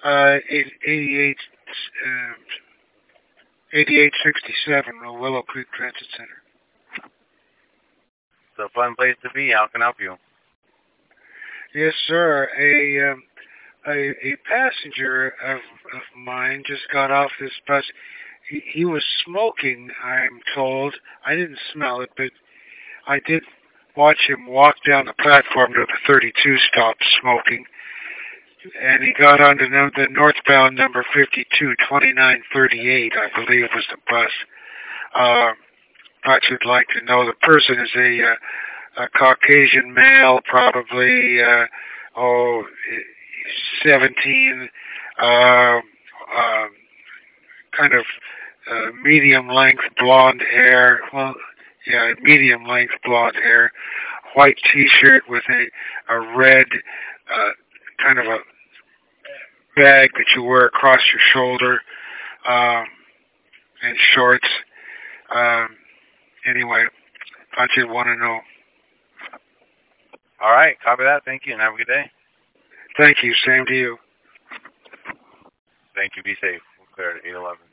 88, 8867, Willow Creek Transit Center. It's a fun place to be. How can I help you? Yes, sir. A passenger of mine just got off this bus. He was smoking, I'm told. I didn't smell it, but I did watch him walk down the platform to the 32 stop smoking. And he got onto the northbound number 522938, I believe was the bus. Thought you'd like to know the person is a Caucasian male, probably, 17, kind of medium length blonde hair. Well, yeah, medium length blonde hair, white T-shirt with a red kind of a bag that you wear across your shoulder, um, and shorts. Um, anyway, thought you'd want to know. All right, copy that. Thank you, and have a good day. Thank you. Same to you. Thank you. Be safe. We'll clear at 811.